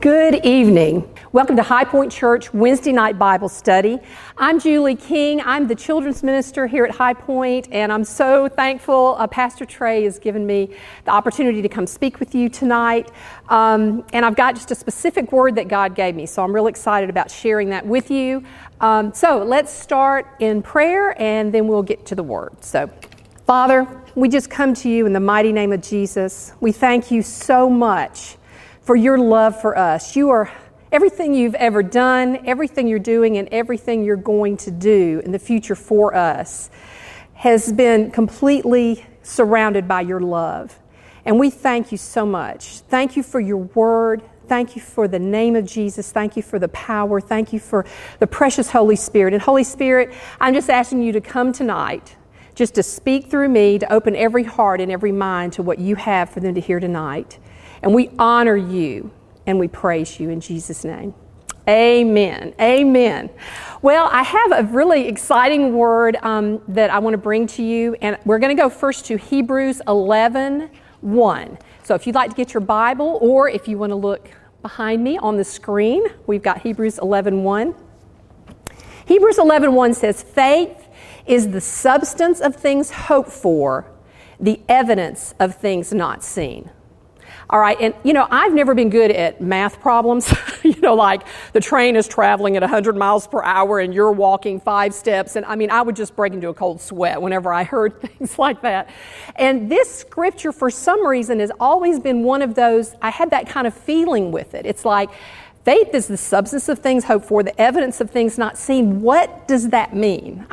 Good evening. Welcome to High Point Church Wednesday night Bible study. I'm Julie King. I'm the children's minister here at High Point, and I'm so thankful Pastor Trey has given me the opportunity to come speak with you tonight. And I've got just a specific word that God gave me, so I'm really excited about sharing that with you. So let's start in prayer, and then we'll get to the word. So, Father, we just come to you in the mighty name of Jesus. We thank you so much for your love for us. You are everything you've ever done, everything you're doing, and everything you're going to do in the future for us has been completely surrounded by your love. And we thank you so much. Thank you for your word. Thank you for the name of Jesus. Thank you for the power. Thank you for the precious Holy Spirit. And Holy Spirit, I'm just asking you to come tonight, just to speak through me, to open every heart and every mind to what you have for them to hear tonight. And we honor you and we praise you in Jesus' name. Amen. Amen. Well, I have a really exciting word that I want to bring to you. And we're going to go first to Hebrews 11:1. So if you'd like to get your Bible, or if you want to look behind me on the screen, we've got Hebrews 11:1. Hebrews 11:1 says, "Faith is the substance of things hoped for, the evidence of things not seen." All right, and I've never been good at math problems. Like the train is traveling at 100 miles per hour and you're walking 5 steps. And I would just break into a cold sweat whenever I heard things like that. And this scripture, for some reason, has always been one of those, I had that kind of feeling with it. It's like, faith is the substance of things hoped for, the evidence of things not seen. What does that mean?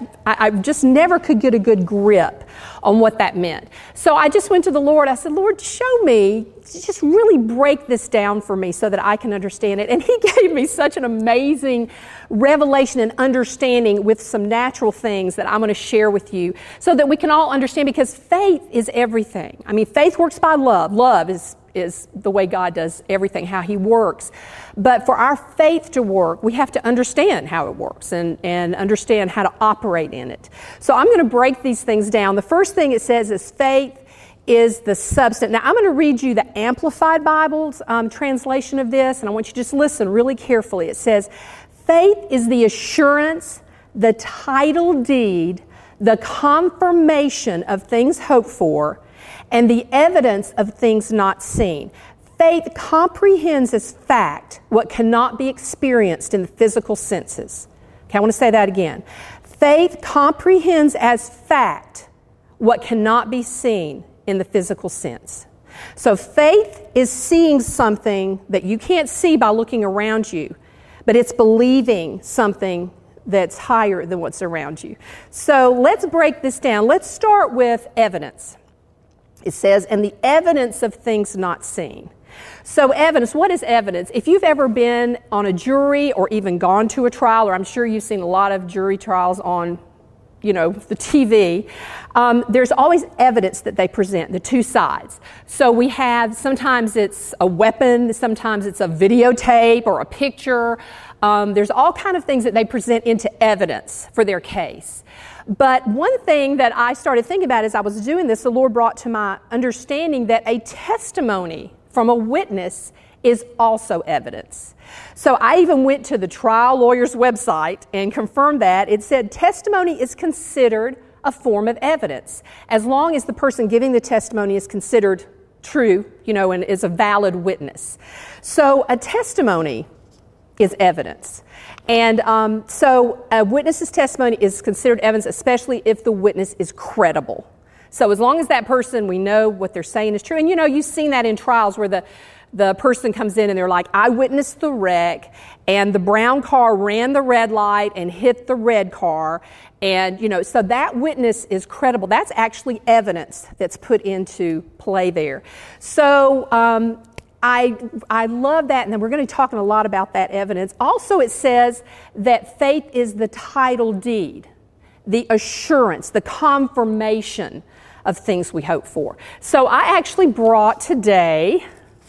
I just never could get a good grip on what that meant. So I just went to the Lord. I said, Lord, show me, just really break this down for me so that I can understand it. And He gave me such an amazing revelation and understanding with some natural things that I'm going to share with you so that we can all understand, because faith is everything. Faith works by love. Love is the way God does everything, how He works. But for our faith to work, we have to understand how it works and understand how to operate in it. So I'm going to break these things down. The first thing it says is faith is the substance. Now I'm going to read you the Amplified Bible's translation of this, and I want you to just listen really carefully. It says, faith is the assurance, the title deed, the confirmation of things hoped for, and the evidence of things not seen. Faith comprehends as fact what cannot be experienced in the physical senses. Okay, I want to say that again. Faith comprehends as fact what cannot be seen in the physical sense. So faith is seeing something that you can't see by looking around you, but it's believing something that's higher than what's around you. So let's break this down. Let's start with evidence. It says, and the evidence of things not seen. So evidence, what is evidence? If you've ever been on a jury or even gone to a trial, or I'm sure you've seen a lot of jury trials on, the TV, there's always evidence that they present, the two sides. So we have, sometimes it's a weapon, sometimes it's a videotape or a picture. There's all kind of things that they present into evidence for their case. But one thing that I started thinking about as I was doing this, the Lord brought to my understanding that a testimony from a witness is also evidence. So I even went to the trial lawyer's website and confirmed that. It said testimony is considered a form of evidence, as long as the person giving the testimony is considered true, and is a valid witness. So a testimony is evidence. And so a witness's testimony is considered evidence, especially if the witness is credible. So as long as that person, we know what they're saying is true. And you've seen that in trials where the person comes in and they're like, I witnessed the wreck, and the brown car ran the red light and hit the red car. And, so that witness is credible. That's actually evidence that's put into play there. So I love that, and then we're going to be talking a lot about that evidence. Also, it says that faith is the title deed, the assurance, the confirmation of things we hope for. So I actually brought today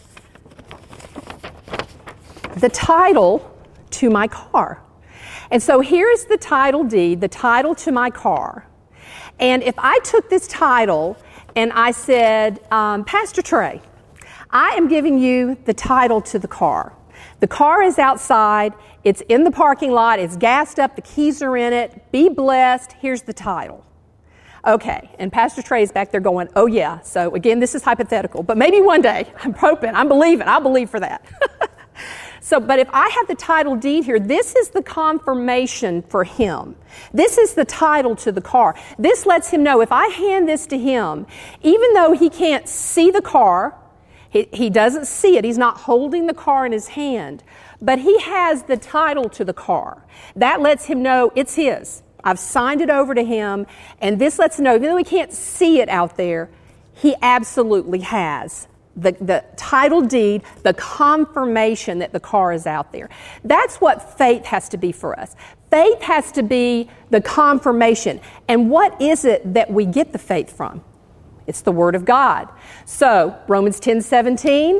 the title to my car. And so here's the title deed, the title to my car. And if I took this title and I said, Pastor Trey, I am giving you the title to the car. The car is outside. It's in the parking lot. It's gassed up. The keys are in it. Be blessed. Here's the title. Okay, and Pastor Trey is back there going, oh yeah. So again, this is hypothetical, but maybe one day. I'm hoping. I'm believing. I believe for that. But if I have the title deed here, this is the confirmation for him. This is the title to the car. This lets him know if I hand this to him, even though he can't see the car, he doesn't see it, he's not holding the car in his hand, but he has the title to the car. That lets him know it's his. I've signed it over to him, and this lets him know, even though he can't see it out there, he absolutely has the title deed, the confirmation that the car is out there. That's what faith has to be for us. Faith has to be the confirmation. And what is it that we get the faith from? It's the Word of God. So Romans 10:17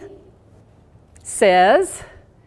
says,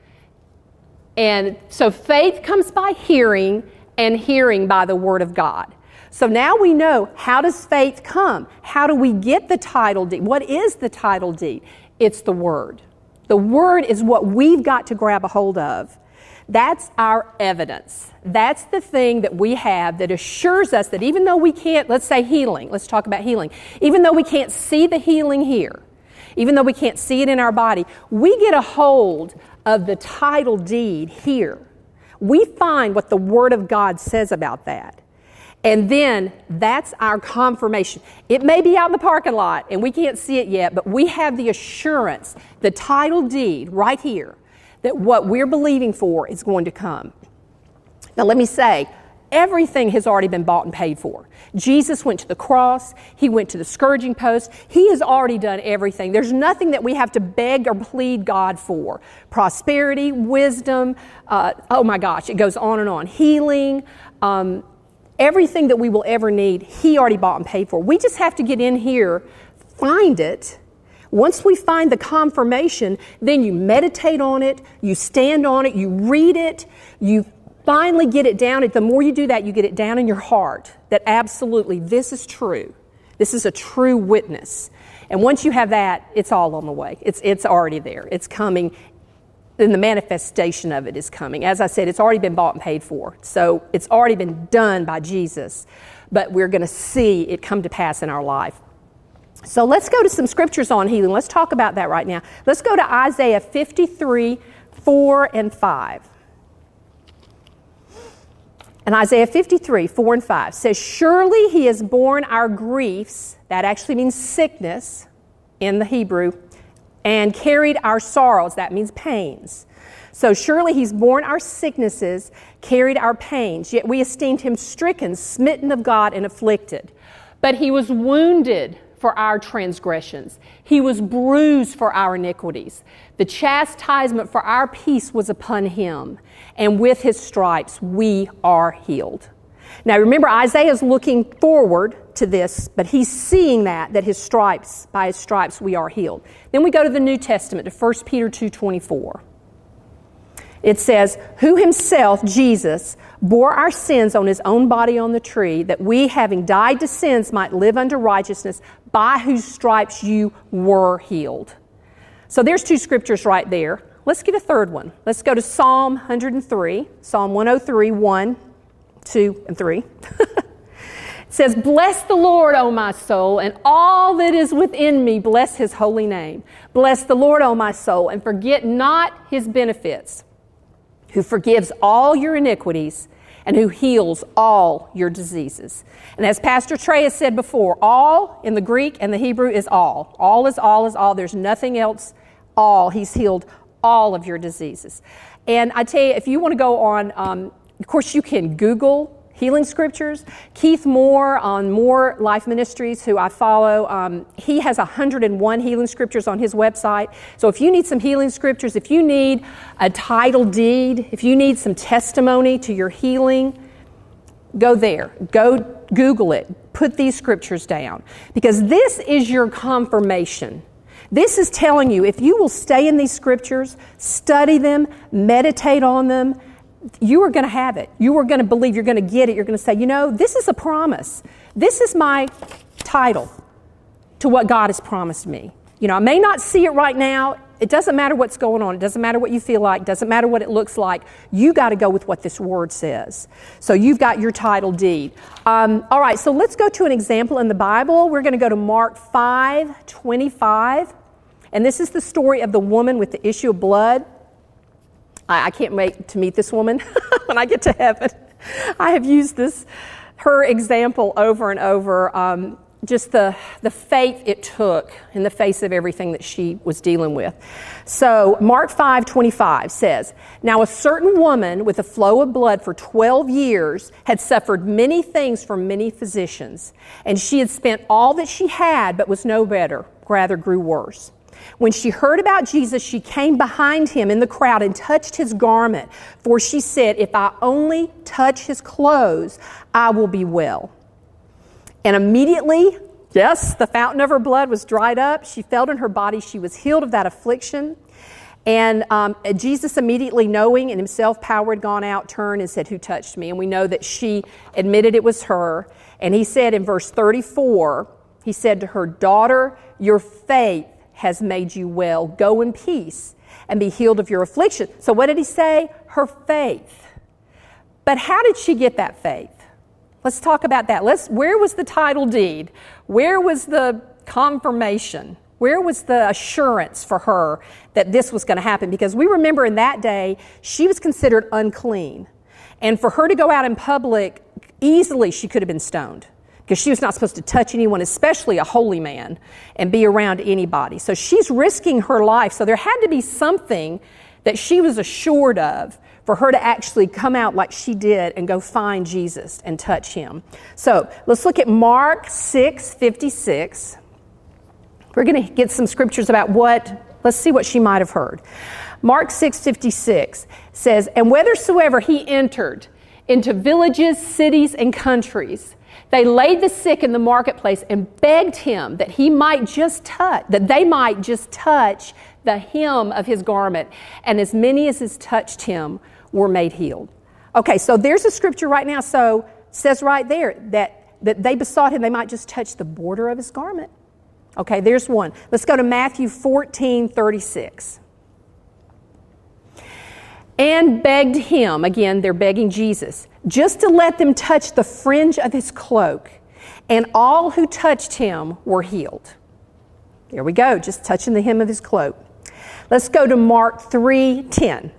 and so faith comes by hearing, and hearing by the Word of God. So now we know, how does faith come? How do we get the title deed? What is the title deed? It's the Word. The Word is what we've got to grab a hold of. That's our evidence. That's the thing that we have that assures us that even though we can't, let's say healing, let's talk about healing. Even though we can't see the healing here, even though we can't see it in our body, we get a hold of the title deed here. We find what the Word of God says about that. And then that's our confirmation. It may be out in the parking lot and we can't see it yet, but we have the assurance, the title deed right here, that what we're believing for is going to come. Now let me say, everything has already been bought and paid for. Jesus went to the cross. He went to the scourging post. He has already done everything. There's nothing that we have to beg or plead God for. Prosperity, wisdom, oh my gosh, it goes on and on. Healing, everything that we will ever need, He already bought and paid for. We just have to get in here, find it. Once we find the confirmation, then you meditate on it, you stand on it, you read it, you finally get it down. The more you do that, you get it down in your heart that absolutely this is true. This is a true witness. And once you have that, it's all on the way. It's already there. It's coming. Then the manifestation of it is coming. As I said, it's already been bought and paid for. So it's already been done by Jesus. But we're going to see it come to pass in our life. So let's go to some scriptures on healing. Let's talk about that right now. Let's go to Isaiah 53, 4 and 5. And Isaiah 53, 4 and 5 says, surely He has borne our griefs, that actually means sickness in the Hebrew, and carried our sorrows, that means pains. So surely He's borne our sicknesses, carried our pains, yet we esteemed Him stricken, smitten of God, and afflicted. But He was wounded for our transgressions. He was bruised for our iniquities. The chastisement for our peace was upon Him, and with His stripes we are healed. Now remember, Isaiah is looking forward to this, but he's seeing that by His stripes we are healed. Then we go to the New Testament, to 1 Peter 2:24. It says, who Himself, Jesus, bore our sins on His own body on the tree, that we, having died to sins, might live unto righteousness, by whose stripes you were healed. So there's two scriptures right there. Let's get a third one. Let's go to Psalm 103, Psalm 103, 1, 2, and 3. It says, bless the Lord, O my soul, and all that is within me, bless His holy name. Bless the Lord, O my soul, and forget not His benefits, who forgives all your iniquities and who heals all your diseases. And as Pastor Trey has said before, all in the Greek and the Hebrew is all. All is all is all. There's nothing else. All. He's healed all of your diseases. And I tell you, if you want to go on, of course you can Google healing scriptures. Keith Moore on Moore Life Ministries, who I follow, he has 101 healing scriptures on his website. So if you need some healing scriptures, if you need a title deed, if you need some testimony to your healing, go there. Go Google it. Put these scriptures down. Because this is your confirmation. This is telling you, if you will stay in these scriptures, study them, meditate on them, you are going to have it. You are going to believe. You're going to get it. You're going to say, this is a promise. This is my title to what God has promised me. I may not see it right now. It doesn't matter what's going on. It doesn't matter what you feel like. It doesn't matter what it looks like. You got to go with what this word says. So you've got your title deed. All right, so let's go to an example in the Bible. We're going to go to Mark 5:25. And this is the story of the woman with the issue of blood. I can't wait to meet this woman when I get to heaven. I have used her example over and over. Just the faith it took in the face of everything that she was dealing with. So Mark 5:25 says, "Now a certain woman with a flow of blood for 12 years had suffered many things from many physicians, and she had spent all that she had but was no better, rather grew worse. When she heard about Jesus, she came behind him in the crowd and touched his garment, for she said, 'If I only touch his clothes, I will be well.' And immediately, yes, the fountain of her blood was dried up. She felt in her body she was healed of that affliction. And Jesus, immediately knowing in himself power had gone out, turned and said, 'Who touched me?' And we know that she admitted it was her. And he said in verse 34, he said to her, 'Daughter, your faith has made you well. Go in peace and be healed of your affliction.'" So what did he say? Her faith. But how did she get that faith? Let's talk about that. Where was the title deed? Where was the confirmation? Where was the assurance for her that this was going to happen? Because we remember in that day, she was considered unclean. And for her to go out in public, easily she could have been stoned, because she was not supposed to touch anyone, especially a holy man, and be around anybody. So she's risking her life. So there had to be something that she was assured of for her to actually come out like she did and go find Jesus and touch him. So let's look at Mark 6:56. We're going to get some scriptures about let's see what she might have heard. Mark 6:56 says, "And whithersoever he entered into villages, cities, and countries, they laid the sick in the marketplace and begged him that they might just touch the hem of his garment. And as many as touched him were made healed." Okay, so there's a scripture right now. So it says right there that they besought him they might just touch the border of his garment. Okay, there's one. Let's go to Matthew 14:36. "And begged him," again, they're begging Jesus, "just to let them touch the fringe of his cloak. And all who touched him were healed." There we go, just touching the hem of his cloak. Let's go to Mark 3:10.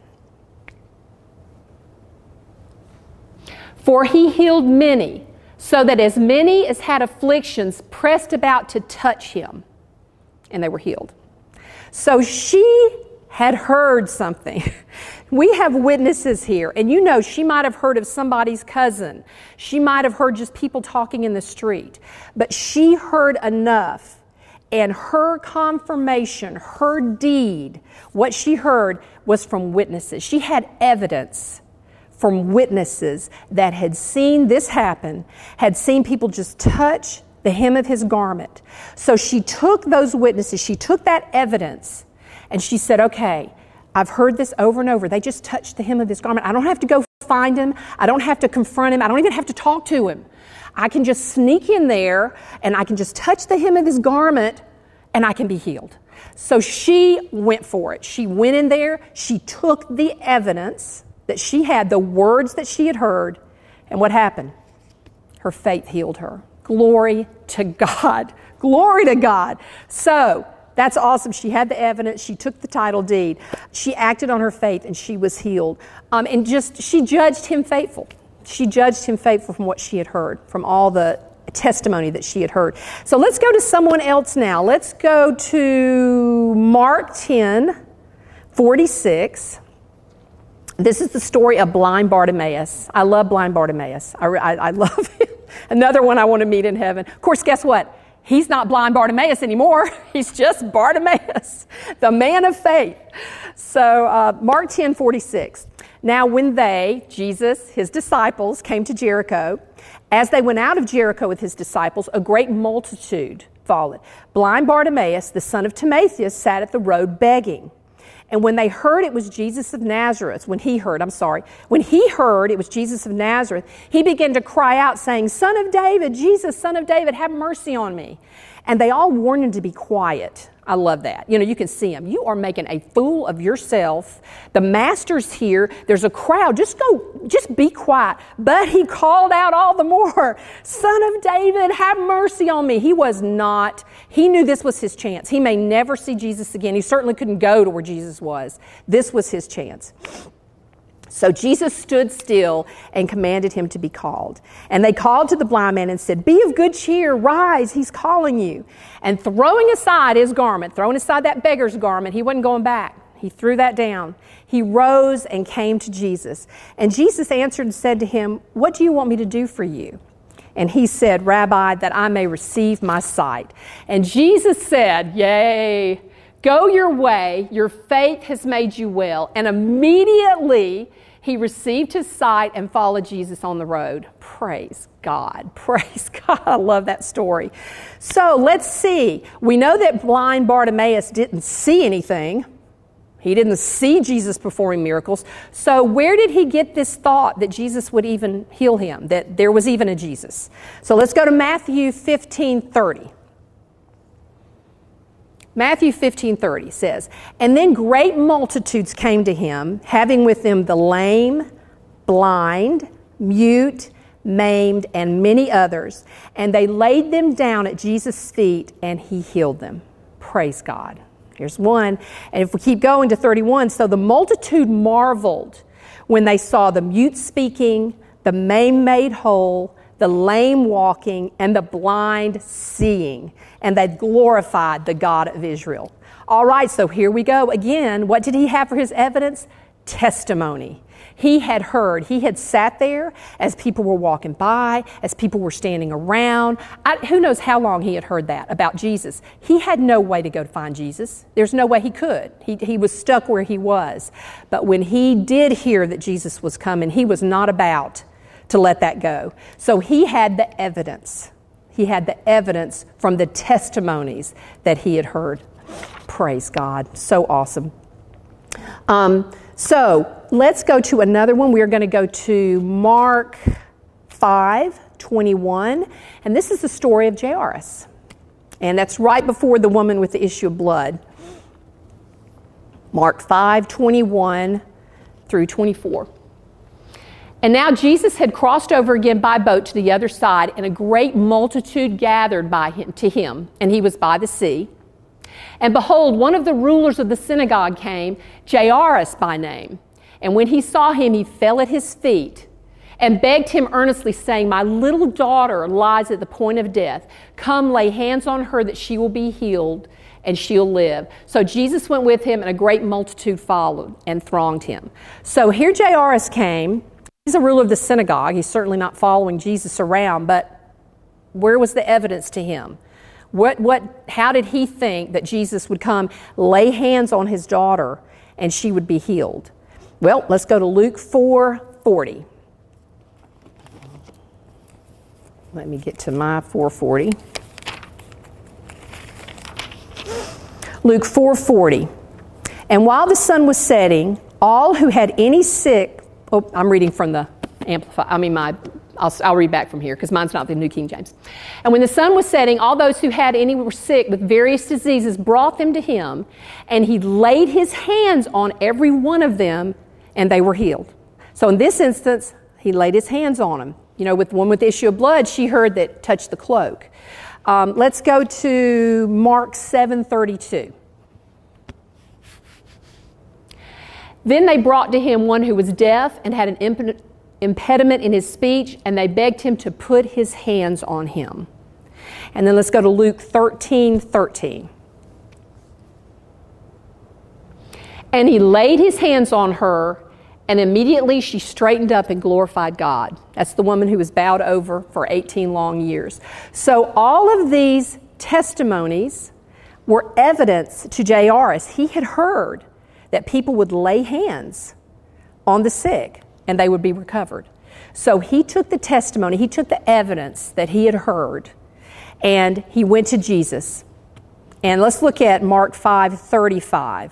"For he healed many, so that as many as had afflictions pressed about to touch him, and they were healed." So she had heard something. We have witnesses here, and she might have heard of somebody's cousin. She might have heard just people talking in the street, but she heard enough, and her confirmation, her deed, what she heard was from witnesses. She had evidence from witnesses that had seen this happen, had seen people just touch the hem of his garment. So she took those witnesses, she took that evidence, and she said, "Okay, I've heard this over and over. They just touched the hem of this garment. I don't have to go find him. I don't have to confront him. I don't even have to talk to him. I can just sneak in there and I can just touch the hem of his garment and I can be healed." So she went for it. She went in there. She took the evidence that she had, the words that she had heard, and what happened? Her faith healed her. Glory to God. Glory to God. So that's awesome. She had the evidence. She took the title deed. She acted on her faith, and she was healed. She judged him faithful. She judged him faithful from what she had heard, from all the testimony that she had heard. So let's go to someone else now. Let's go to Mark 10:46. This is the story of blind Bartimaeus. I love blind Bartimaeus. I love him. Another one I want to meet in heaven. Of course, guess what? He's not blind Bartimaeus anymore. He's just Bartimaeus, the man of faith. So Mark 10:46. "Now when Jesus, his disciples, came to Jericho, as they went out of Jericho with his disciples, a great multitude followed. Blind Bartimaeus, the son of Timaeus, sat at the road begging. And when they heard it was Jesus of Nazareth, when he heard it was Jesus of Nazareth, he began to cry out, saying, 'Son of David, Jesus, Son of David, have mercy on me.' And they all warned him to be quiet." I love that. You can see him. You are making a fool of yourself. The master's here. There's a crowd. Just be quiet. But he called out all the more, Son of David, have mercy on me. He knew this was his chance. He may never see Jesus again. He certainly couldn't go to where Jesus was. This was his chance. So Jesus stood still and commanded him to be called. And they called to the blind man and said, Be of good cheer, rise, he's calling you. And throwing aside his garment, throwing aside that beggar's garment, he wasn't going back. He threw that down. He rose and came to Jesus. And Jesus answered and said to him, What do you want me to do for you? And he said, Rabbi, that I may receive my sight. And Jesus said, Yea, go your way, your faith has made you well. And immediately he received his sight and followed Jesus on the road. Praise God. Praise God. I love that story. So let's see. We know that blind Bartimaeus didn't see anything. He didn't see Jesus performing miracles. So where did he get this thought that Jesus would even heal him, that there was even a Jesus? So let's go to Matthew 15:30. Matthew 15:30 says, And then great multitudes came to him, having with them the lame, blind, mute, maimed, and many others. And they laid them down at Jesus' feet, and he healed them. Praise God. Here's one. And if we keep going to 31, so the multitude marveled when they saw the mute speaking, the maimed made whole, the lame walking, and the blind seeing. And they glorified the God of Israel. All right, so here we go again. What did he have for his evidence? Testimony. He had heard. He had sat there as people were walking by, as people were standing around. Who knows how long he had heard that about Jesus. He had no way to go to find Jesus. There's no way he could. He was stuck where he was. But when he did hear that Jesus was coming, he was not about to let that go. So he had the evidence. He had the evidence from the testimonies that he had heard. Praise God. So awesome. So let's go to another one. We're going to go to Mark 5:21. And this is the story of Jairus. And that's right before the woman with the issue of blood. Mark 5:21 through 24. And now Jesus had crossed over again by boat to the other side, and a great multitude gathered to him, and he was by the sea. And behold, one of the rulers of the synagogue came, Jairus by name. And when he saw him, he fell at his feet and begged him earnestly, saying, My little daughter lies at the point of death. Come, lay hands on her that she will be healed, and she'll live. So Jesus went with him, and a great multitude followed and thronged him. So here Jairus came. He's a ruler of the synagogue. He's certainly not following Jesus around, but where was the evidence to him? How did he think that Jesus would come, lay hands on his daughter, and she would be healed? Well, let's go to Luke 4:40. Let me get to my 4:40. Luke 4:40. And while the sun was setting, all who had any sick... Oh, I'm reading from the Amplified. I'll read back from here because mine's not the New King James. And when the sun was setting, all those who had any were sick with various diseases brought them to him, and he laid his hands on every one of them, and they were healed. So in this instance, he laid his hands on them. With the one with the issue of blood, she heard that touched the cloak. Let's go to Mark 7:32. Then they brought to him one who was deaf and had an impediment in his speech, and they begged him to put his hands on him. And then let's go to Luke 13:13. And he laid his hands on her, and immediately she straightened up and glorified God. That's the woman who was bowed over for 18 long years. So all of these testimonies were evidence to Jairus. He had heard that people would lay hands on the sick and they would be recovered. So he took the testimony, he took the evidence that he had heard, and he went to Jesus. And let's look at Mark 5:35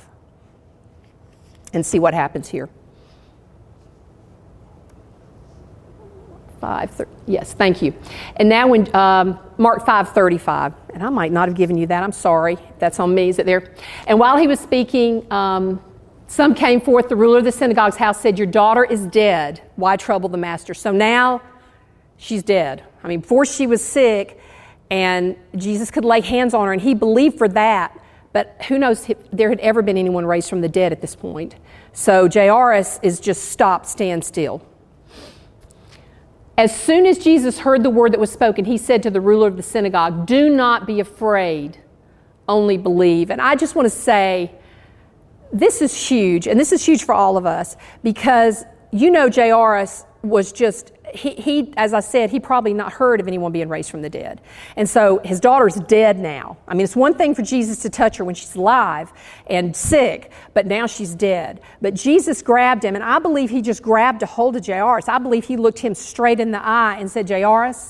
and see what happens here. Yes, thank you. And now when Mark 5:35, and I might not have given you that. I'm sorry. That's on me. Is it there? And while he was speaking, some came forth. The ruler of the synagogue's house said, "Your daughter is dead. Why trouble the master?" So now she's dead. I mean, before she was sick, and Jesus could lay hands on her, and he believed for that. But who knows if there had ever been anyone raised from the dead at this point. So Jairus is just stopped, stand still. As soon as Jesus heard the word that was spoken, he said to the ruler of the synagogue, "Do not be afraid, only believe." And I just want to say, this is huge, and this is huge for all of us, because Jairus was just, he as I said, he probably not heard of anyone being raised from the dead. And so his daughter's dead now. I mean, it's one thing for Jesus to touch her when she's alive and sick, but now she's dead. But Jesus grabbed him, and I believe he just grabbed a hold of Jairus. I believe he looked him straight in the eye and said, "Jairus,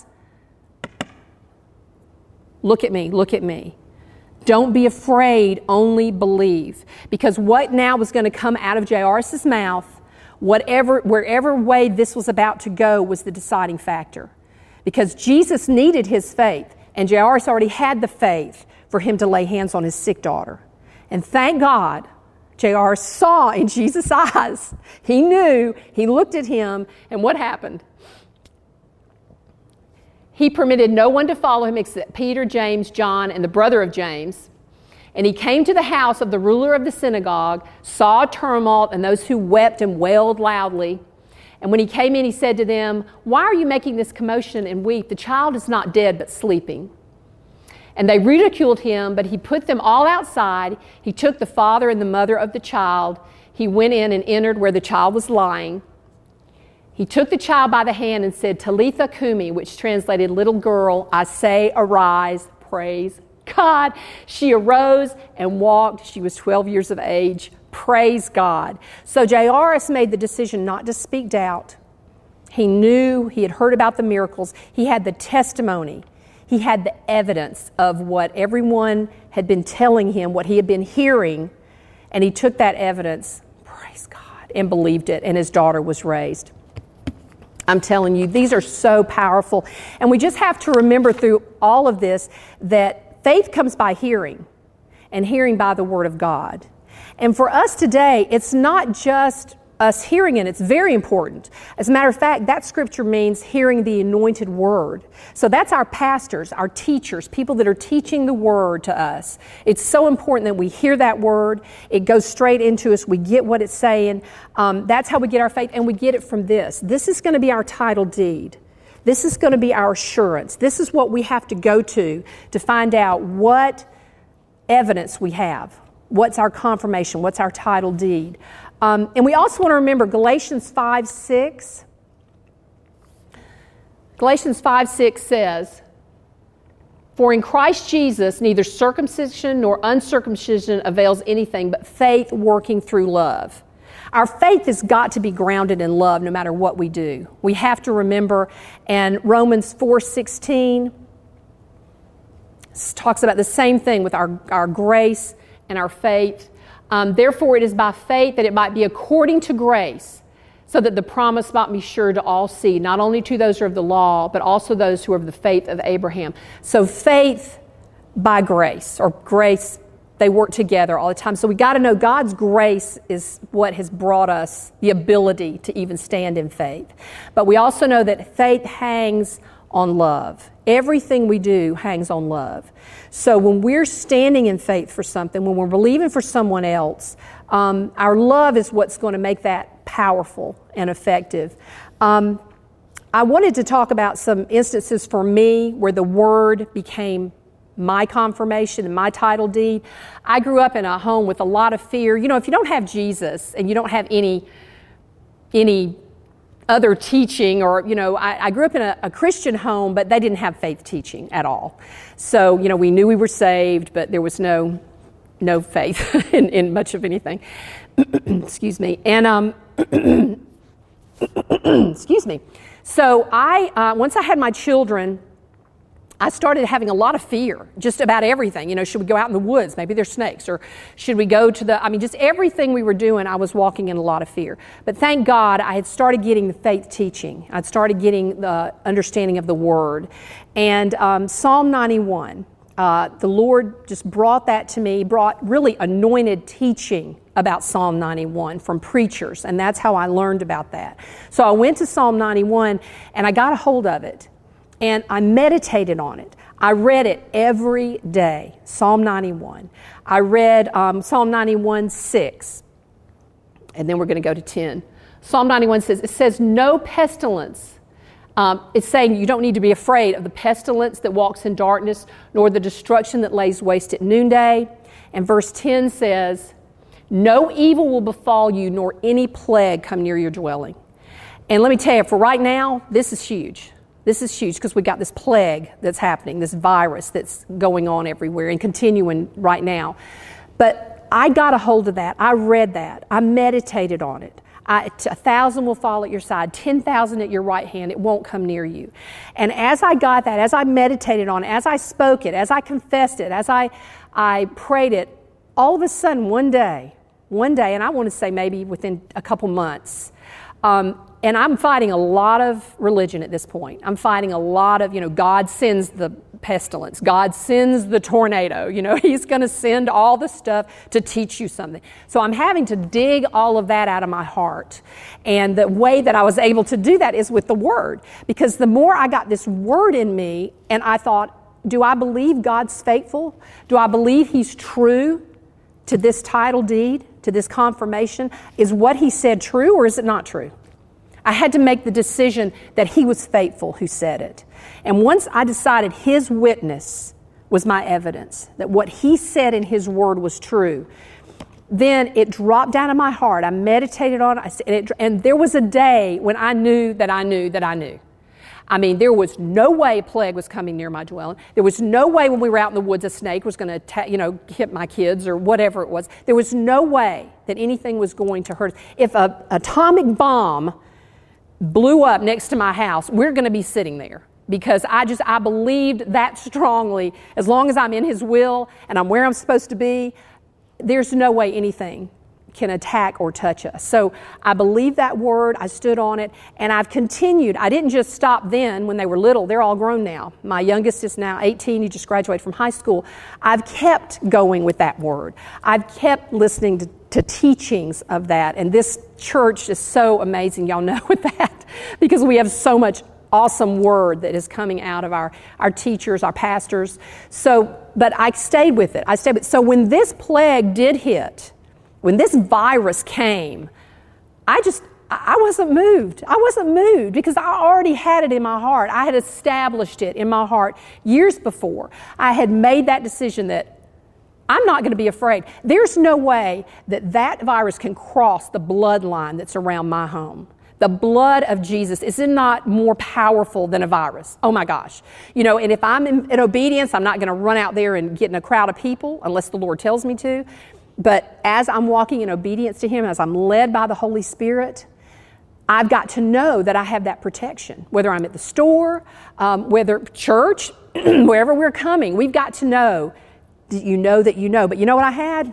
look at me, look at me. Don't be afraid, only believe." Because what now was going to come out of Jairus' mouth, wherever way this was about to go, was the deciding factor. Because Jesus needed his faith, and Jairus already had the faith for him to lay hands on his sick daughter. And thank God, Jairus saw in Jesus' eyes. He knew, he looked at him, and what happened? He permitted no one to follow him except Peter, James, John, and the brother of James. And he came to the house of the ruler of the synagogue, saw a tumult and those who wept and wailed loudly. And when he came in, he said to them, "Why are you making this commotion and weep? The child is not dead, but sleeping." And they ridiculed him, but he put them all outside. He took the father and the mother of the child. He went in and entered where the child was lying. He took the child by the hand and said, "Talitha cumi," which translated, "Little girl, I say, arise." Praise God. She arose and walked. She was 12 years of age. Praise God. So Jairus made the decision not to speak doubt. He knew, he had heard about the miracles. He had the testimony. He had the evidence of what everyone had been telling him, what he had been hearing. And he took that evidence, praise God, and believed it. And his daughter was raised. I'm telling you, these are so powerful. And we just have to remember through all of this that faith comes by hearing, and hearing by the Word of God. And for us today, it's not just us hearing it. It's very important. As a matter of fact, that scripture means hearing the anointed Word. So that's our pastors, our teachers, people that are teaching the Word to us. It's so important that we hear that Word. It goes straight into us. We get what it's saying. That's how we get our faith, and we get it from this. This is going to be our title deed. This is going to be our assurance. This is what we have to go to find out what evidence we have. What's our confirmation? What's our title deed? And we also want to remember Galatians 5:6. Galatians 5:6 says, "For in Christ Jesus neither circumcision nor uncircumcision avails anything, but faith working through love." Our faith has got to be grounded in love no matter what we do. We have to remember, and Romans 4:16 talks about the same thing with our grace and our faith. "Therefore it is by faith that it might be according to grace, so that the promise might be sure to all seed, not only to those who are of the law, but also those who are of the faith of Abraham." So faith by grace, or grace, they work together all the time. So we got to know God's grace is what has brought us the ability to even stand in faith. But we also know that faith hangs on love. Everything we do hangs on love. So when we're standing in faith for something, when we're believing for someone else, our love is what's going to make that powerful and effective. I wanted to talk about some instances for me where the Word became my confirmation and my title deed. I grew up in a home with a lot of fear. You know, if you don't have Jesus and you don't have any other teaching, or, I grew up in a Christian home, but they didn't have faith teaching at all. So, we knew we were saved, but there was no faith in much of anything. Excuse me. And, excuse me. So once I had my children, I started having a lot of fear just about everything. Should we go out in the woods? Maybe there's snakes. Or should we go to just everything we were doing, I was walking in a lot of fear. But thank God I had started getting the faith teaching. I'd started getting the understanding of the Word. And Psalm 91, the Lord just brought that to me, brought really anointed teaching about Psalm 91 from preachers. And that's how I learned about that. So I went to Psalm 91 and I got a hold of it. And I meditated on it. I read it every day, Psalm 91. I read Psalm 91, 6. And then we're going to go to 10. Psalm 91 says, no pestilence. It's saying you don't need to be afraid of the pestilence that walks in darkness, nor the destruction that lays waste at noonday. And verse 10 says, no evil will befall you, nor any plague come near your dwelling. And let me tell you, for right now, this is huge. This is huge because we got this plague that's happening, this virus that's going on everywhere and continuing right now. But I got a hold of that. I read that. I meditated on it. 1,000 will fall at your side, 10,000 at your right hand. It won't come near you. And as I got that, as I meditated on it, as I spoke it, as I confessed it, as I prayed it, all of a sudden one day, and I want to say maybe within a couple months, and I'm fighting a lot of religion at this point. I'm fighting a lot of, God sends the pestilence. God sends the tornado. He's going to send all the stuff to teach you something. So I'm having to dig all of that out of my heart. And the way that I was able to do that is with the Word. Because the more I got this Word in me, and I thought, do I believe God's faithful? Do I believe He's true to this title deed, to this confirmation? Is what He said true or is it not true? I had to make the decision that He was faithful who said it. And once I decided His witness was my evidence, that what He said in His Word was true, then it dropped down in my heart. I meditated on it, and there was a day when I knew that I knew that I knew. I mean, there was no way a plague was coming near my dwelling. There was no way when we were out in the woods a snake was going to hit my kids or whatever it was. There was no way that anything was going to hurt us. If an atomic bomb blew up next to my house, we're going to be sitting there because I believed that strongly. As long as I'm in His will and I'm where I'm supposed to be, there's no way anything can attack or touch us. So I believed that Word, I stood on it, and I've continued. I didn't just stop then when they were little. They're all grown now. My youngest is now 18. He just graduated from high school. I've kept going with that Word. I've kept listening to teachings of that, and this church is so amazing. Y'all know with that because we have so much awesome Word that is coming out of our teachers, our pastors. But I stayed with it. So when this plague did hit, when this virus came, I wasn't moved. I wasn't moved because I already had it in my heart. I had established it in my heart years before. I had made that decision that I'm not going to be afraid. There's no way that virus can cross the bloodline that's around my home. The blood of Jesus is not more powerful than a virus. Oh my gosh. And if I'm in obedience, I'm not going to run out there and get in a crowd of people unless the Lord tells me to. But as I'm walking in obedience to Him, as I'm led by the Holy Spirit, I've got to know that I have that protection. Whether I'm at the store, whether church, wherever we're coming, we've got to know that you know that you know. But you know what I had?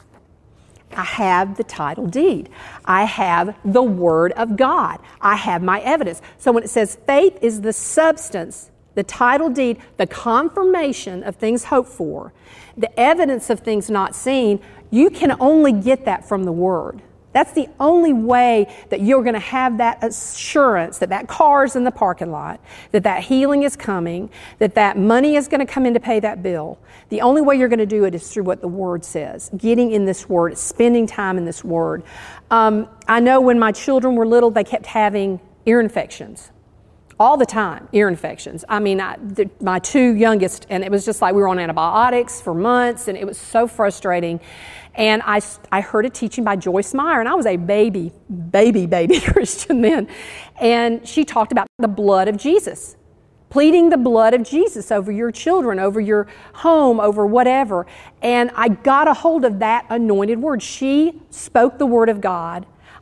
I have the title deed. I have the Word of God. I have my evidence. So when it says faith is the substance, the title deed, the confirmation of things hoped for, the evidence of things not seen, you can only get that from the Word. That's the only way that you're going to have that assurance that car's in the parking lot, that healing is coming, that money is going to come in to pay that bill. The only way you're going to do it is through what the Word says, getting in this Word, spending time in this Word. I know when my children were little, they kept having ear infections. All the time, ear infections. I mean, my two youngest, and it was just like we were on antibiotics for months, and it was so frustrating. And I heard a teaching by Joyce Meyer, and I was a baby Christian then. And she talked about the blood of Jesus, pleading the blood of Jesus over your children, over your home, over whatever. And I got a hold of that anointed word. She spoke the Word of God.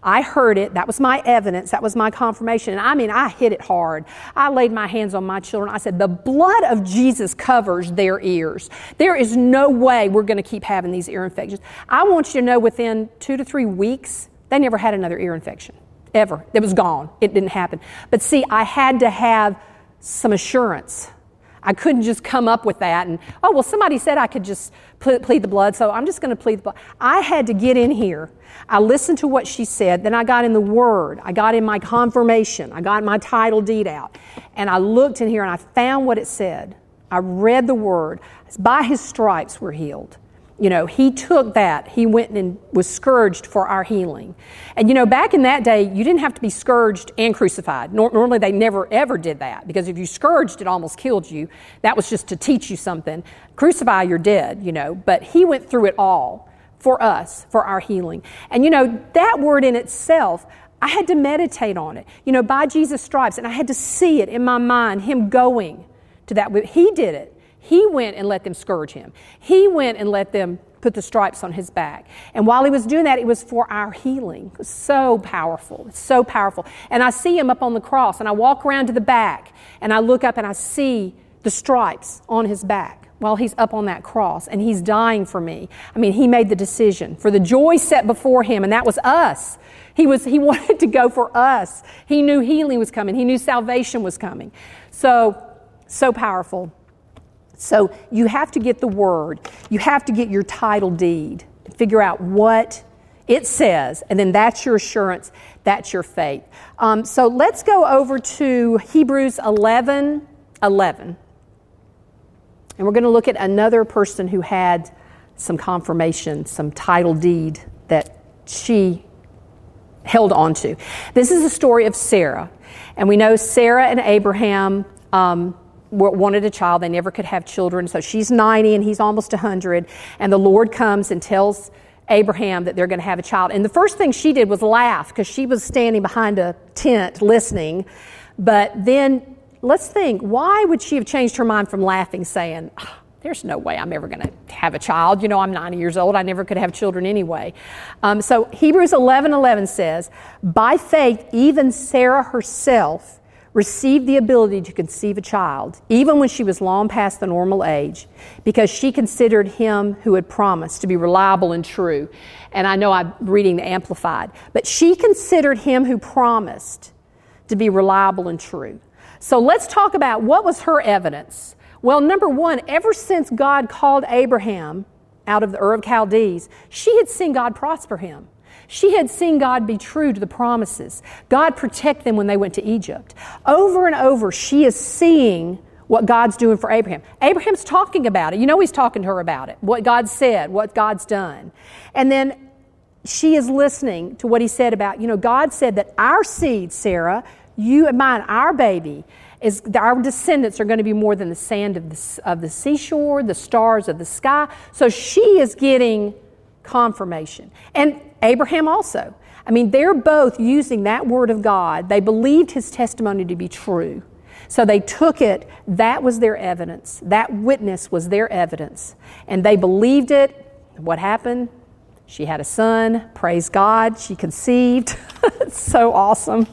I heard it. That was my evidence. That was my confirmation. And I mean, I hit it hard. I laid my hands on my children. I said, the blood of Jesus covers their ears. There is no way we're going to keep having these ear infections. I want you to know within 2 to 3 weeks, they never had another ear infection. Ever. It was gone. It didn't happen. But see, I had to have some assurance. I couldn't just come up with that and, oh, well, somebody said I could just plead the blood, so I'm just going to plead the blood. I had to get in here. I listened to what she said. Then I got in the Word. I got in my confirmation. I got my title deed out. And I looked in here and I found what it said. I read the Word. By His stripes we're healed. You know, He took that. He went and was scourged for our healing. And, you know, back in that day, you didn't have to be scourged and crucified. Normally, they never, ever did that. Because if you scourged, it almost killed you. That was just to teach you something. Crucify, you're dead, you know. But He went through it all for us, for our healing. And, you know, that word in itself, I had to meditate on it. You know, by Jesus' stripes. And I had to see it in my mind, Him going to that. He did it. He went and let them scourge Him. He went and let them put the stripes on His back. And while He was doing that, it was for our healing. It was so powerful. It's so powerful. And I see Him up on the cross, and I walk around to the back, and I look up and I see the stripes on His back while He's up on that cross, and He's dying for me. I mean, He made the decision for the joy set before Him, and that was us. He wanted to go for us. He knew healing was coming. He knew salvation was coming. So powerful. So you have to get the Word. You have to get your title deed. Figure out what it says, and then that's your assurance. That's your faith. So let's go over to Hebrews 11:11. And we're going to look at another person who had some confirmation, some title deed that she held on to. This is the story of Sarah. And we know Sarah and Abraham wanted a child. They never could have children. So she's 90 and he's almost 100. And the Lord comes and tells Abraham that they're going to have a child. And the first thing she did was laugh because she was standing behind a tent listening. But then let's think, why would she have changed her mind from laughing, saying, there's no way I'm ever going to have a child. You know, I'm 90 years old. I never could have children anyway. So Hebrews 11:11 says, by faith, even Sarah herself received the ability to conceive a child, even when she was long past the normal age, because she considered Him who had promised to be reliable and true. And I know I'm reading the Amplified, but she considered Him who promised to be reliable and true. So let's talk about what was her evidence. Well, number one, ever since God called Abraham out of the Ur of Chaldees, she had seen God prosper him. She had seen God be true to the promises. God protect them when they went to Egypt. Over and over, she is seeing what God's doing for Abraham. Abraham's talking about it. You know He's talking to her about it, what God said, what God's done. And then she is listening to what He said about, you know, God said that our seed, Sarah, you and mine, our baby, our descendants are going to be more than the sand of the seashore, the stars of the sky. So she is getting confirmation. And Abraham also. I mean, they're both using that word of God. They believed his testimony to be true. So they took it. That was their evidence. That witness was their evidence. And they believed it. What happened? She had a son. Praise God. She conceived. It's so awesome.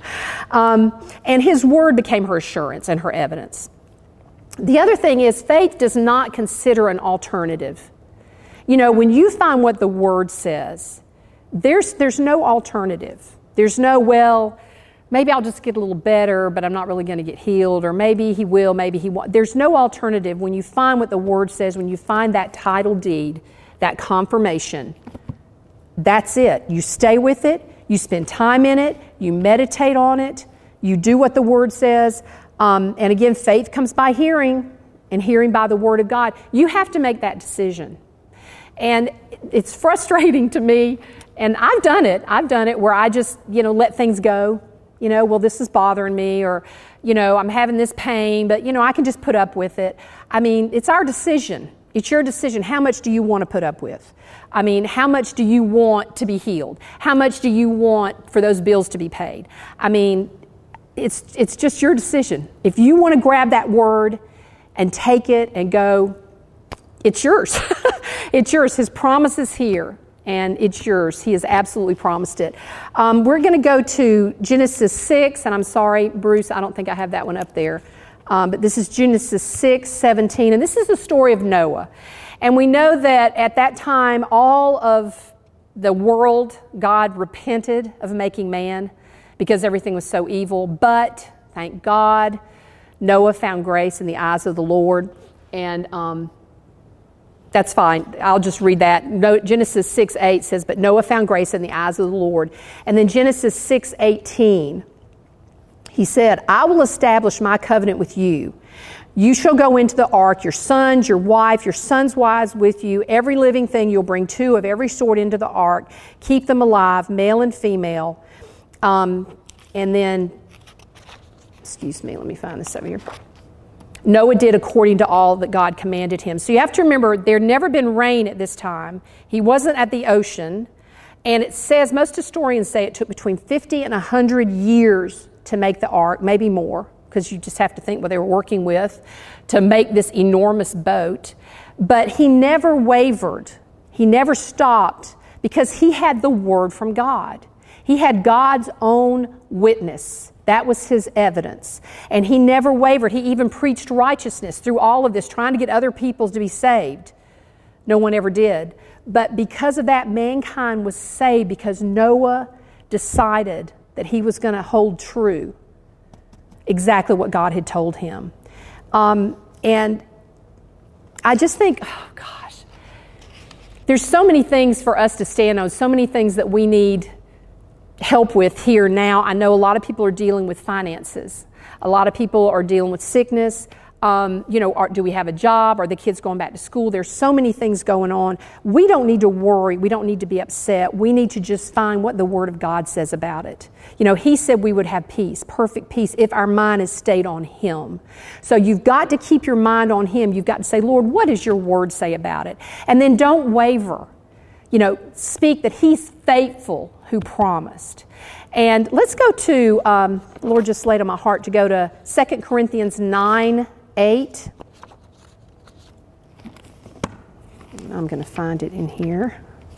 And his word became her assurance and her evidence. The other thing is, faith does not consider an alternative. You know, when you find what the Word says, there's no alternative. There's no, well, maybe I'll just get a little better, but I'm not really going to get healed, or maybe He will, maybe He won't. There's no alternative. When you find what the Word says, when you find that title deed, that confirmation, that's it. You stay with it. You spend time in it. You meditate on it. You do what the Word says. And again, faith comes by hearing, and hearing by the Word of God. You have to make that decision. And it's frustrating to me, and I've done it where I just, let things go. Well, this is bothering me, or, I'm having this pain, but, I can just put up with it. I mean, it's our decision. It's your decision. How much do you want to put up with? I mean, how much do you want to be healed? How much do you want for those bills to be paid? I mean, it's just your decision. If you want to grab that word and take it and go, it's yours. It's yours. His promise is here. and it's yours. He has absolutely promised it. We're going to go to Genesis 6, and I'm sorry, Bruce, I don't think I have that one up there. But this is Genesis 6:17, and this is the story of Noah. And we know that at that time, all of the world, God repented of making man because everything was so evil. But, thank God, Noah found grace in the eyes of the Lord. And that's fine. I'll just read that. Genesis 6:8 says, but Noah found grace in the eyes of the Lord. And then Genesis 6:18, he said, I will establish my covenant with you. You shall go into the ark, your sons, your wife, your sons' wives with you. Every living thing you'll bring 2 of every sort into the ark. Keep them alive, male and female. And then, excuse me, let me find this over here. Noah did according to all that God commanded him. So you have to remember, there had never been rain at this time. He wasn't at the ocean. And it says, most historians say it took between 50 and 100 years to make the ark, maybe more, because you just have to think what they were working with to make this enormous boat. But he never wavered. He never stopped because he had the word from God. He had God's own witness. That was his evidence. And he never wavered. He even preached righteousness through all of this, trying to get other people to be saved. No one ever did. But because of that, mankind was saved because Noah decided that he was going to hold true exactly what God had told him. And I just think, oh gosh, there's so many things for us to stand on, so many things that we need help with here now. I know a lot of people are dealing with finances. A lot of people are dealing with sickness. Do we have a job? Are the kids going back to school? There's so many things going on. We don't need to worry. We don't need to be upset. We need to just find what the Word of God says about it. He said we would have peace, perfect peace, if our mind is stayed on Him. So you've got to keep your mind on Him. You've got to say, Lord, what does your Word say about it? And then don't waver. Speak that He's faithful who promised. And let's go to, Lord just laid on my heart to go to 2 Corinthians 9:8. I'm going to find it in here.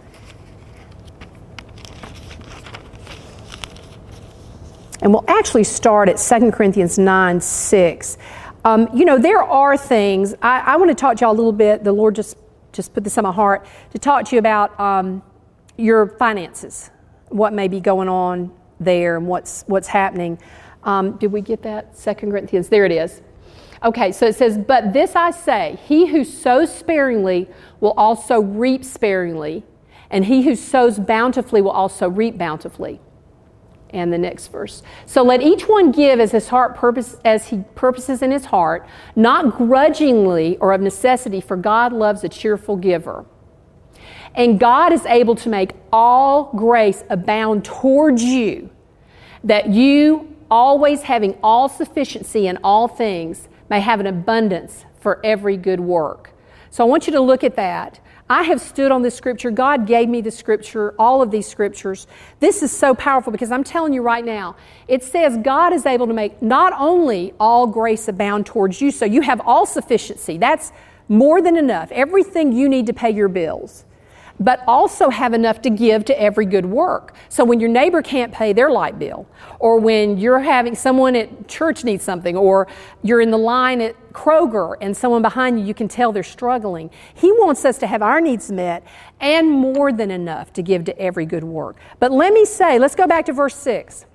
And we'll actually start at 2 Corinthians 9:6. There are things, I want to talk to y'all a little bit, the Lord just put this on my heart, to talk to you about your finances, what may be going on there and what's happening. Did we get that? 2 Corinthians, there it is. Okay, so it says, but this I say, he who sows sparingly will also reap sparingly, and he who sows bountifully will also reap bountifully. And the next verse. So let each one give as he purposes in his heart, not grudgingly or of necessity, for God loves a cheerful giver. And God is able to make all grace abound towards you, that you, always having all sufficiency in all things, may have an abundance for every good work. So I want you to look at that. I have stood on this scripture. God gave me the scripture, all of these scriptures. This is so powerful because I'm telling you right now, it says God is able to make not only all grace abound towards you, so you have all sufficiency. That's more than enough. Everything you need to pay your bills. But also have enough to give to every good work. So when your neighbor can't pay their light bill, or when you're having someone at church needs something, or you're in the line at Kroger and someone behind you can tell they're struggling, He wants us to have our needs met and more than enough to give to every good work. But let me say, let's go back to verse 6.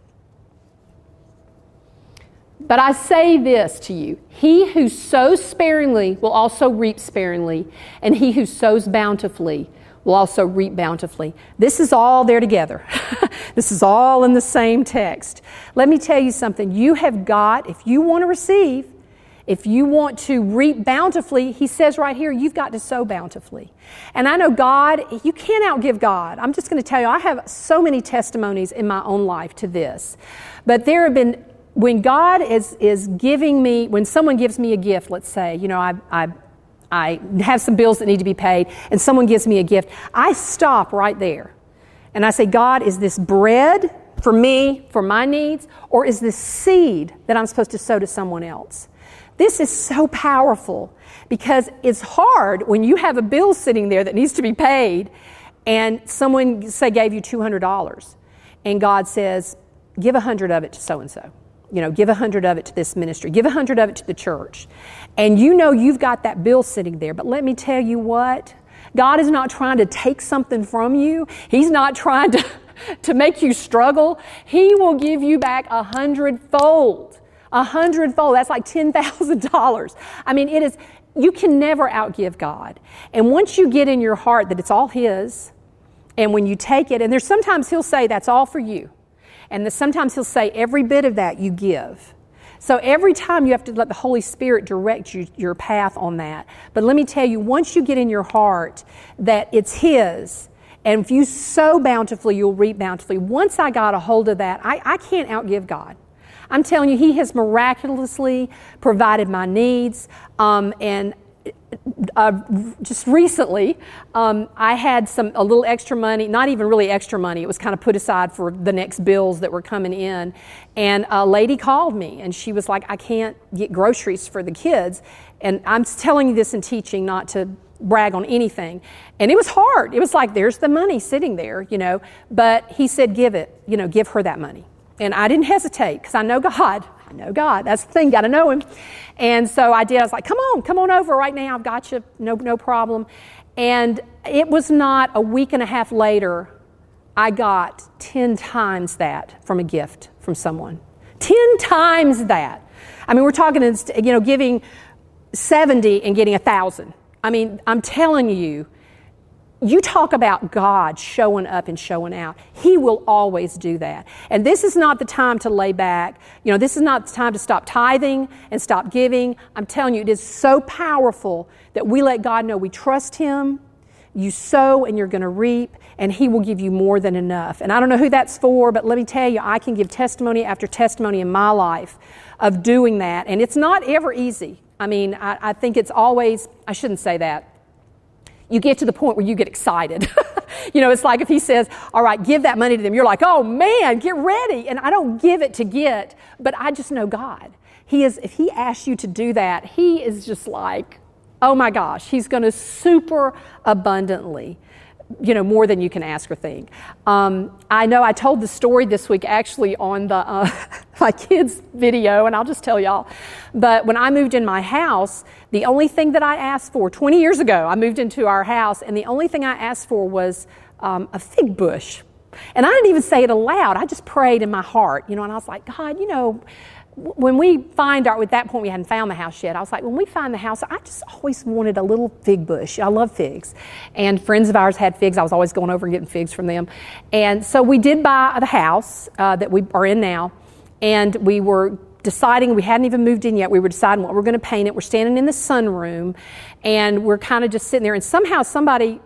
But I say this to you, he who sows sparingly will also reap sparingly, and he who sows bountifully will also reap bountifully. This is all there together. This is all in the same text. Let me tell you something. You have got, if you want to receive, if you want to reap bountifully, He says right here, you've got to sow bountifully. And I know God, you can't outgive God. I'm just going to tell you, I have so many testimonies in my own life to this. But there have been, when God is giving me, when someone gives me a gift, let's say, I have some bills that need to be paid, and someone gives me a gift, I stop right there. And I say, God, is this bread for me, for my needs, or is this seed that I'm supposed to sow to someone else? This is so powerful because it's hard when you have a bill sitting there that needs to be paid, and someone, say, gave you $200, and God says, give 100 of it to so-and-so. Give 100 of it to this ministry. Give 100 of it to the church. And you've got that bill sitting there. But let me tell you what, God is not trying to take something from you. He's not trying to make you struggle. He will give you back 100-fold. 100-fold. That's like $10,000. I mean, it is, you can never outgive God. And once you get in your heart that it's all His, and when you take it, and there's sometimes He'll say that's all for you. And sometimes He'll say every bit of that you give. So every time you have to let the Holy Spirit direct your path on that. But let me tell you, once you get in your heart that it's His, and if you sow bountifully, you'll reap bountifully. Once I got a hold of that, I can't outgive God. I'm telling you, He has miraculously provided my needs. Just recently, I had a little extra money, not even really extra money. It was kind of put aside for the next bills that were coming in. And a lady called me, and she was like, I can't get groceries for the kids. And I'm telling you this in teaching, not to brag on anything. And it was hard. It was like, there's the money sitting there, But He said, give it, give her that money. And I didn't hesitate because I know God. I know God. That's the thing. Got to know Him. And so I did. I was like, come on over right now. I've got you. No problem. And it was not a week and a half later, I got 10 times that from a gift from someone. 10 times that. I mean, we're talking, giving 70 and getting 1,000. I mean, I'm telling you, you talk about God showing up and showing out. He will always do that. And this is not the time to lay back. This is not the time to stop tithing and stop giving. I'm telling you, it is so powerful that we let God know we trust Him. You sow and you're going to reap, and He will give you more than enough. And I don't know who that's for, but let me tell you, I can give testimony after testimony in my life of doing that. And it's not ever easy. I mean, I think it's always, I shouldn't say that. You get to the point where you get excited. It's like if He says, all right, give that money to them. You're like, oh man, get ready. And I don't give it to get, but I just know God. If He asks you to do that, He is just like, oh my gosh, He's going to super abundantly, more than you can ask or think. I know I told the story this week actually on the my kids' video, and I'll just tell y'all. But when I moved in my house, the only thing that I asked for, 20 years ago, I moved into our house, and the only thing I asked for was a fig bush. And I didn't even say it aloud. I just prayed in my heart, and I was like, God, when we at that point we hadn't found the house yet, I was like, when we find the house, I just always wanted a little fig bush. I love figs. And friends of ours had figs. I was always going over and getting figs from them. And so we did buy the house that we are in now. And we were deciding, we hadn't even moved in yet, we were deciding what we're going to paint it. We're standing in the sunroom, and we're kind of just sitting there. And somehow somebody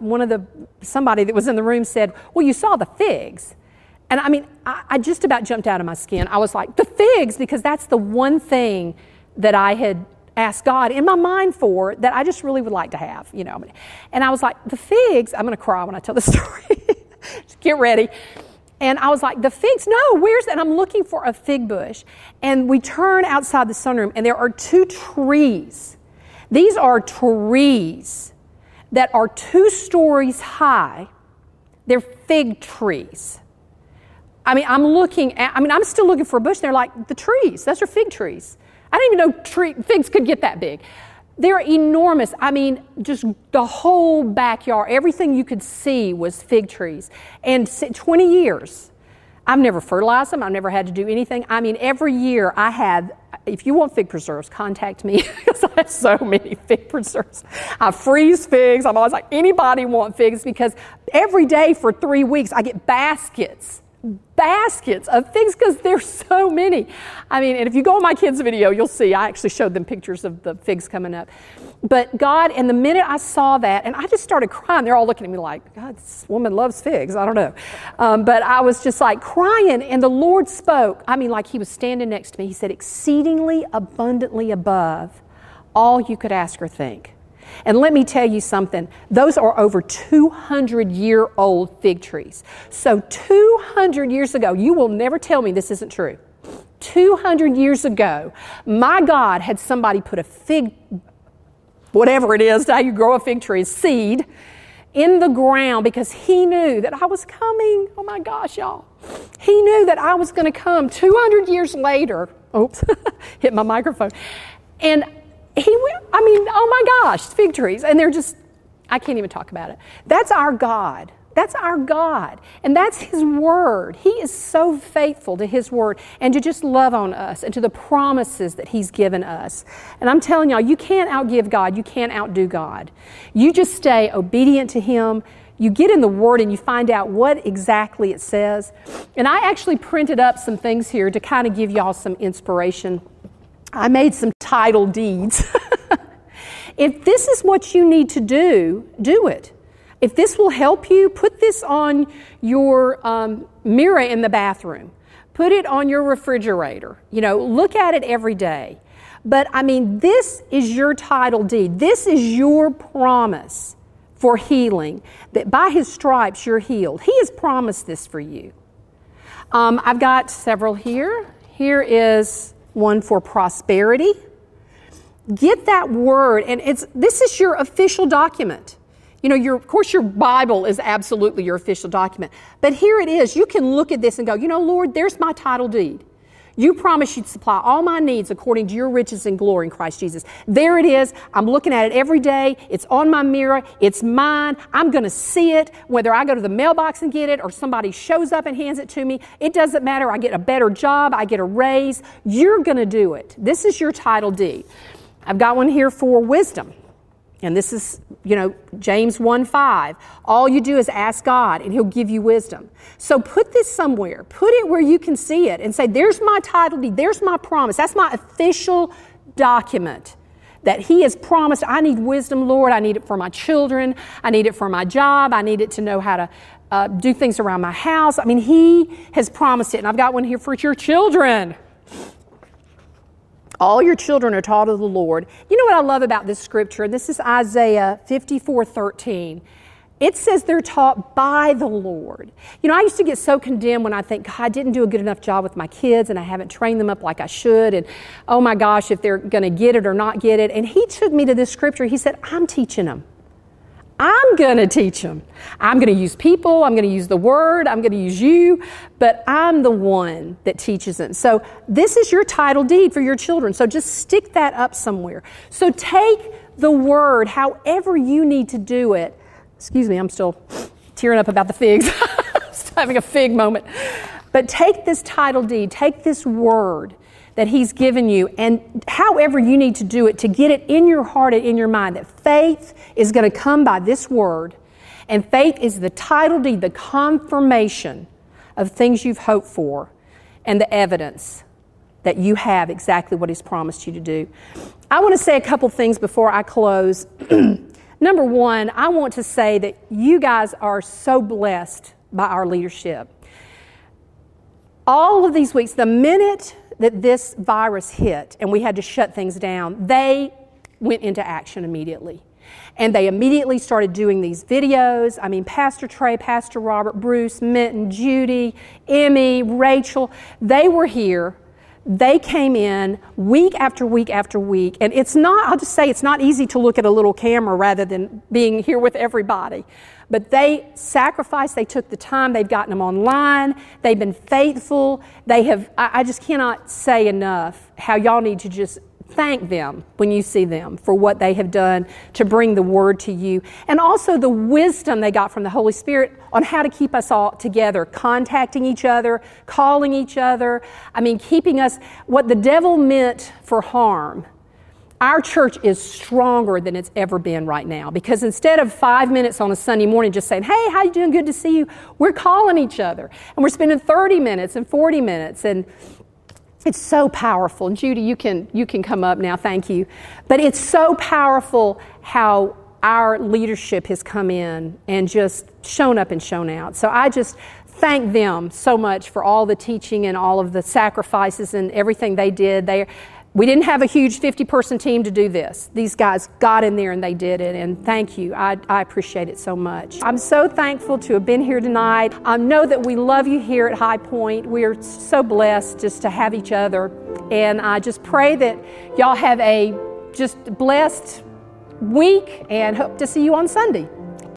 that was in the room said, well, you saw the figs. And I mean, I just about jumped out of my skin. I was like, the figs, because that's the one thing that I had asked God in my mind for that I just really would like to have, And I was like, the figs, I'm going to cry when I tell the story. Just get ready. And I was like, the figs, no, where's that? And I'm looking for a fig bush. And we turn outside the sunroom, and there are 2 trees. These are trees that are 2 stories high. They're fig trees. I mean, I'm still looking for a bush. They're like, the trees, those are fig trees. I didn't even know figs could get that big. They're enormous. I mean, just the whole backyard, everything you could see was fig trees. And 20 years, I've never fertilized them. I've never had to do anything. I mean, every year I had, if you want fig preserves, contact me because I have so many fig preserves. I freeze figs. I'm always like, anybody want figs? Because every day for 3 weeks I get baskets of figs because there's so many. I mean, and if you go on my kids' video, you'll see I actually showed them pictures of the figs coming up. But God, and the minute I saw that, and I just started crying. They're all looking at me like, God, this woman loves figs. I don't know. But I was just like crying, and the Lord spoke. I mean, like He was standing next to me. He said, exceedingly abundantly above all you could ask or think. And let me tell you something, those are over 200-year-old fig trees. So 200 years ago, you will never tell me this isn't true. 200 years ago, my God had somebody put a fig, whatever it is, how you grow a fig tree, seed, in the ground because he knew that I was coming. Oh my gosh, y'all. He knew that I was going to come 200 years later. Oops, hit my microphone. And he went, oh my gosh, fig trees. And they're just, I can't even talk about it. That's our God. That's our God. And that's His Word. He is so faithful to His Word and to just love on us and to the promises that He's given us. And I'm telling y'all, you can't outgive God. You can't outdo God. You just stay obedient to Him. You get in the Word and you find out what exactly it says. And I actually printed up some things here to kind of give y'all some inspiration. I made some title deeds. If this is what you need to do, do it. If this will help you, put this on your mirror in the bathroom. Put it on your refrigerator. Look at it every day. But this is your title deed. This is your promise for healing, that by His stripes you're healed. He has promised this for you. I've got several here. Here is one for prosperity. Get that word, and this is your official document. Of course, your Bible is absolutely your official document. But here it is. You can look at this and go, Lord, there's my title deed. You promised you'd supply all my needs according to your riches and glory in Christ Jesus. There it is. I'm looking at it every day. It's on my mirror. It's mine. I'm going to see it, whether I go to the mailbox and get it or somebody shows up and hands it to me. It doesn't matter. I get a better job. I get a raise. You're going to do it. This is your title deed. I've got one here for wisdom. And this is, James 1:5. All you do is ask God and He'll give you wisdom. So put this somewhere. Put it where you can see it and say, there's my title deed. There's my promise. That's my official document that He has promised. I need wisdom, Lord. I need it for my children. I need it for my job. I need it to know how to do things around my house. He has promised it. And I've got one here for your children. All your children are taught of the Lord. You know what I love about this scripture? This is Isaiah 54:13. It says they're taught by the Lord. I used to get so condemned when I think, God, I didn't do a good enough job with my kids and I haven't trained them up like I should. And oh my gosh, if they're going to get it or not get it. And He took me to this scripture. He said, I'm teaching them. I'm going to teach them. I'm going to use people. I'm going to use the Word. I'm going to use you. But I'm the one that teaches them. So this is your title deed for your children. So just stick that up somewhere. So take the Word, however you need to do it. Excuse me, I'm still tearing up about the figs. I'm still having a fig moment. But take this title deed. Take this Word that He's given you, and however you need to do it to get it in your heart and in your mind, that faith is going to come by this Word, and faith is the title deed, the confirmation of things you've hoped for, and the evidence that you have exactly what He's promised you to do. I want to say a couple things before I close. Number one, I want to say that you guys are so blessed by our leadership. All of these weeks, the minute that this virus hit and we had to shut things down, they went into action immediately. And they immediately started doing these videos. Pastor Trey, Pastor Robert, Bruce, Minton, Judy, Emmy, Rachel, they were here. They came in week after week after week. And I'll just say it's not easy to look at a little camera rather than being here with everybody. But they sacrificed, they took the time, they've gotten them online, they've been faithful. I just cannot say enough how y'all need to just thank them when you see them for what they have done to bring the Word to you. And also the wisdom they got from the Holy Spirit on how to keep us all together, contacting each other, calling each other. Keeping us, what the devil meant for harm. Our church is stronger than it's ever been right now, because instead of 5 minutes on a Sunday morning just saying, hey, how you doing? Good to see you. We're calling each other, and we're spending 30 minutes and 40 minutes, and it's so powerful. And Judy, you can come up now. Thank you. But it's so powerful how our leadership has come in and just shown up and shown out. So I just thank them so much for all the teaching and all of the sacrifices and everything they did. We didn't have a huge 50-person team to do this. These guys got in there and they did it, and thank you. I appreciate it so much. I'm so thankful to have been here tonight. I know that we love you here at High Point. We are so blessed just to have each other, and I just pray that y'all have a just blessed week and hope to see you on Sunday.